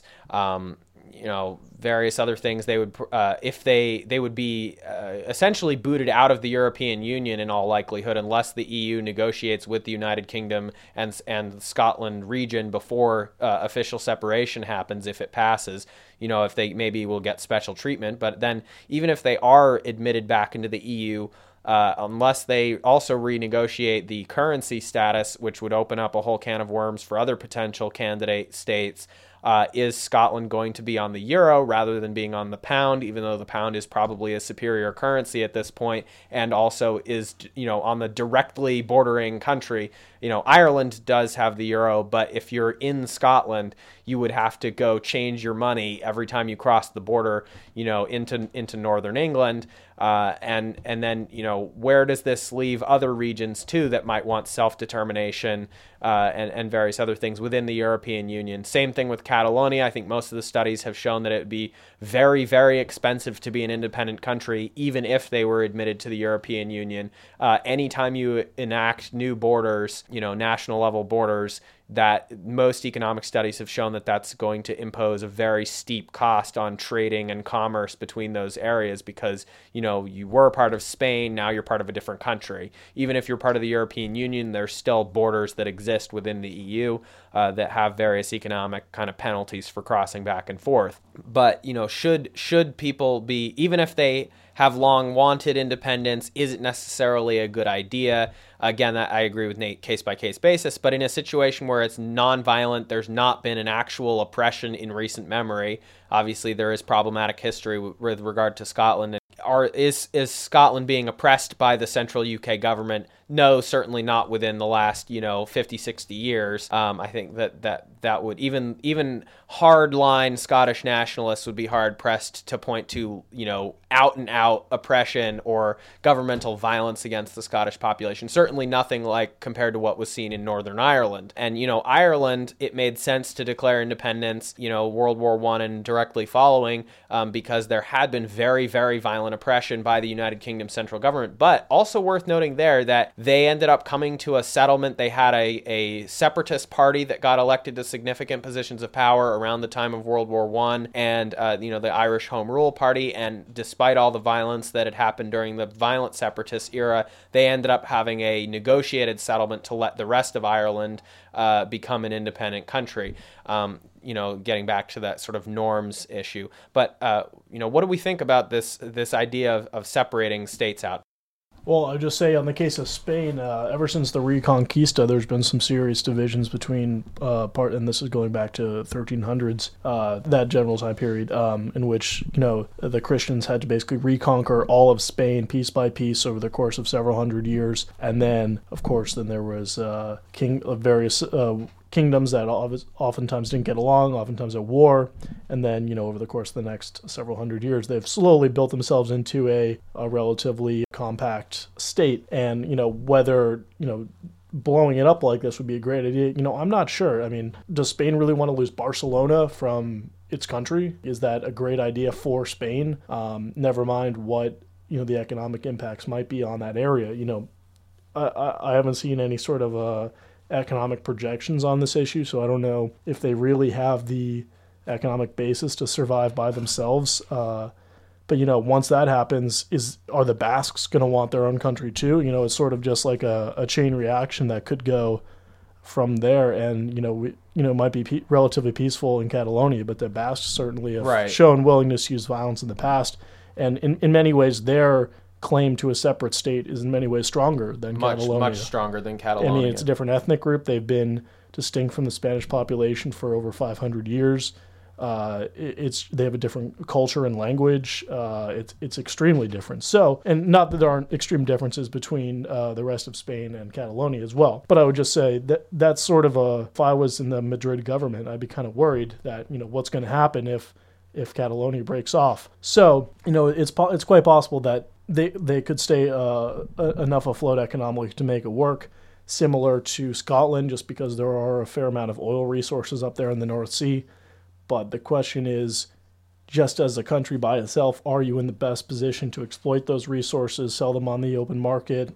Various other things. They would, if they would be essentially booted out of the European Union in all likelihood, unless the EU negotiates with the United Kingdom and the Scotland region before official separation happens. If it passes, if they maybe will get special treatment. But then, even if they are admitted back into the EU. Unless they also renegotiate the currency status, which would open up a whole can of worms for other potential candidate states, is Scotland going to be on the euro rather than being on the pound, even though the pound is probably a superior currency at this point, and also is, on the directly bordering country. Ireland does have the euro, but if you're in Scotland, you would have to go change your money every time you cross the border, into Northern England. And then, where does this leave other regions too that might want self-determination and various other things within the European Union? Same thing with Catalonia. I think most of the studies have shown that it would be very, very expensive to be an independent country, even if they were admitted to the European Union. Anytime you enact new borders, national level borders, that most economic studies have shown that that's going to impose a very steep cost on trading and commerce between those areas because, you were part of Spain, now you're part of a different country. Even if you're part of the European Union, there's still borders that exist within the EU that have various economic kind of penalties for crossing back and forth. But, should people be, even if they have long wanted independence, isn't necessarily a good idea. Again, I agree with Nate, case-by-case basis, but in a situation where it's non-violent, there's not been an actual oppression in recent memory. Obviously, there is problematic history with regard to Scotland. Is Scotland being oppressed by the central UK government? No, certainly not within the last, 50, 60 years. I think that would, even hardline Scottish nationalists would be hard-pressed to point to, out-and-out oppression or governmental violence against the Scottish population. Certainly nothing like compared to what was seen in Northern Ireland. And, Ireland, it made sense to declare independence, World War I and directly following, because there had been very, very violent oppression by the United Kingdom central government. But also worth noting there that they ended up coming to a settlement. They had a separatist party that got elected to significant positions of power around the time of World War I, and the Irish Home Rule Party. And despite all the violence that had happened during the violent separatist era, they ended up having a negotiated settlement to let the rest of Ireland become an independent country. Getting back to that sort of norms issue. But, what do we think about this idea of separating states out? Well, I'll just say on the case of Spain, ever since the Reconquista, there's been some serious divisions between and this is going back to 1300s, that general time period, in which, the Christians had to basically reconquer all of Spain piece by piece over the course of several hundred years. And then, of course, there was various kingdoms that oftentimes didn't get along, oftentimes at war, and then, over the course of the next several hundred years, they've slowly built themselves into a relatively compact state. And, whether, blowing it up like this would be a great idea, I'm not sure. I mean, does Spain really want to lose Barcelona from its country? Is that a great idea for Spain? Never mind what, the economic impacts might be on that area. I haven't seen any sort of economic projections on this issue, so I don't know if they really have the economic basis to survive by themselves. But once that happens, are the Basques going to want their own country too? It's sort of just like a chain reaction that could go from there, and it might be relatively peaceful in Catalonia, but the Basques certainly have shown willingness to use violence in the past, and in many ways their claim to a separate state is in many ways stronger than Catalonia. Much stronger than Catalonia. I mean, it's a different ethnic group. They've been distinct from the Spanish population for over 500 years. They have a different culture and language. It's extremely different. So, and not that there aren't extreme differences between the rest of Spain and Catalonia as well. But I would just say that's sort of if I was in the Madrid government, I'd be kind of worried that, what's going to happen if Catalonia breaks off. So, it's quite possible that they could stay enough afloat economically to make it work, similar to Scotland, just because there are a fair amount of oil resources up there in the North Sea. But the question is, just as a country by itself, are you in the best position to exploit those resources, sell them on the open market,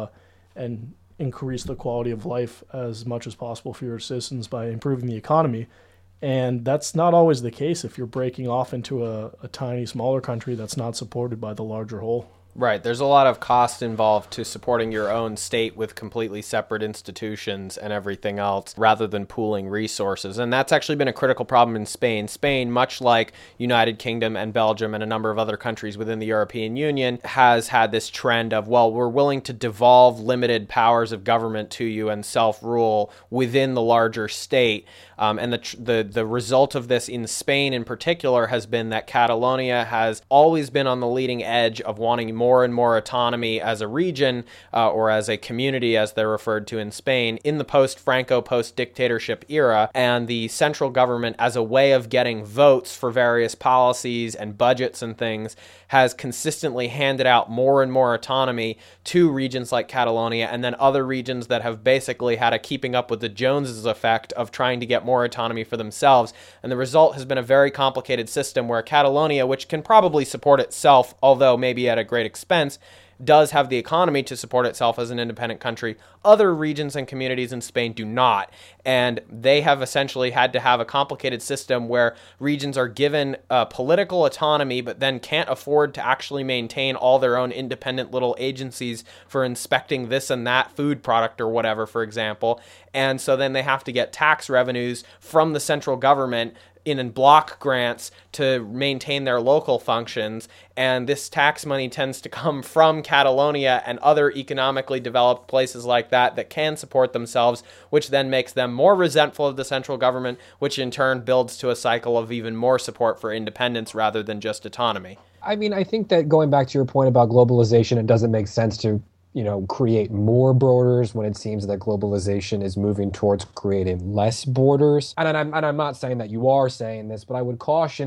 and increase the quality of life as much as possible for your citizens by improving the economy? And that's not always the case if you're breaking off into a tiny, smaller country that's not supported by the larger whole. Right. There's a lot of cost involved to supporting your own state with completely separate institutions and everything else, rather than pooling resources. And that's actually been a critical problem in Spain. Spain, much like United Kingdom and Belgium and a number of other countries within the European Union, has had this trend of, we're willing to devolve limited powers of government to you and self-rule within the larger state. And the result of this in Spain in particular has been that Catalonia has always been on the leading edge of wanting more and more autonomy as a region, or as a community, as they're referred to in Spain, in the post-Franco, post-dictatorship era. And the central government, as a way of getting votes for various policies and budgets and things, has consistently handed out more and more autonomy to regions like Catalonia, and then other regions that have basically had a keeping up with the Joneses effect of trying to get more autonomy for themselves. And the result has been a very complicated system where Catalonia, which can probably support itself, although maybe at a great expense, does have the economy to support itself as an independent country. Other regions and communities in Spain do not. And they have essentially had to have a complicated system where regions are given political autonomy, but then can't afford to actually maintain all their own independent little agencies for inspecting this and that food product or whatever, for example. And so then they have to get tax revenues from the central government in block grants to maintain their local functions, and this tax money tends to come from Catalonia and other economically developed places like that can support themselves, which then makes them more resentful of the central government, which in turn builds to a cycle of even more support for independence rather than just autonomy. I mean, I think that going back to your point about globalization, it doesn't make sense to create more borders when it seems that globalization is moving towards creating less borders. And I'm not saying that you are saying this, but I would caution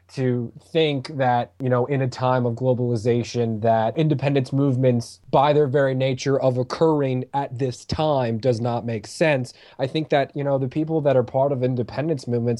to think that, in a time of globalization, that independence movements, by their very nature of occurring at this time, does not make sense. I think that, the people that are part of independence movements,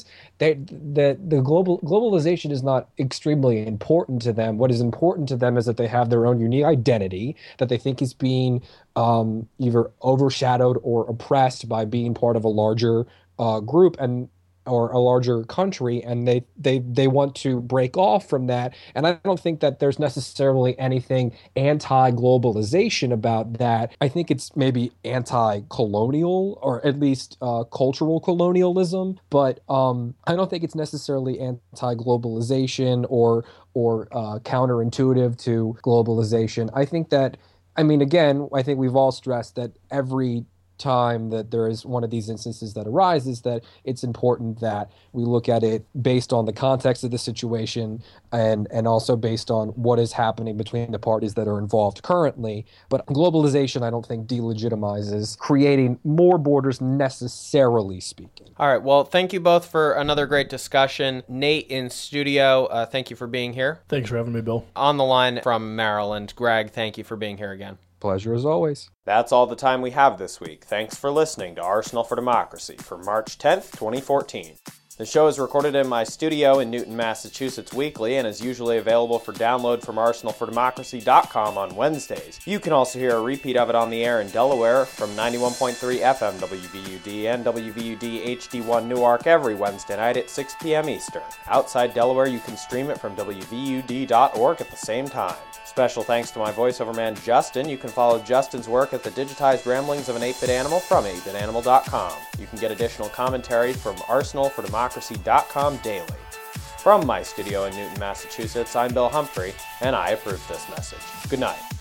globalization is not extremely important to them. What is important to them is that they have their own unique identity that they think is being either overshadowed or oppressed by being part of a larger group or a larger country, and they want to break off from that. And I don't think that there's necessarily anything anti-globalization about that. I think it's maybe anti-colonial, or at least cultural colonialism, but I don't think it's necessarily anti-globalization or counterintuitive to globalization. I think that, again, I think we've all stressed that every time that there is one of these instances that arises, that it's important that we look at it based on the context of the situation and also based on what is happening between the parties that are involved currently. But globalization, I don't think, delegitimizes creating more borders, necessarily speaking. All right. Well, thank you both for another great discussion. Nate in studio, thank you for being here. Thanks for having me, Bill. On the line from Maryland, Greg, thank you for being here again. Pleasure as always. That's all the time we have this week. Thanks for listening to Arsenal for Democracy for March 10th, 2014. The show is recorded in my studio in Newton, Massachusetts weekly and is usually available for download from arsenalfordemocracy.com on Wednesdays. You can also hear a repeat of it on the air in Delaware from 91.3 FM WVUD and WVUD HD1 Newark every Wednesday night at 6 p.m. Eastern. Outside Delaware, you can stream it from WVUD.org at the same time. Special thanks to my voiceover man, Justin. You can follow Justin's work at the digitized ramblings of an 8-bit animal from 8bitanimal.com. You can get additional commentary from arsenalfordemocracy.com daily. From my studio in Newton, Massachusetts, I'm Bill Humphrey, and I approve this message. Good night.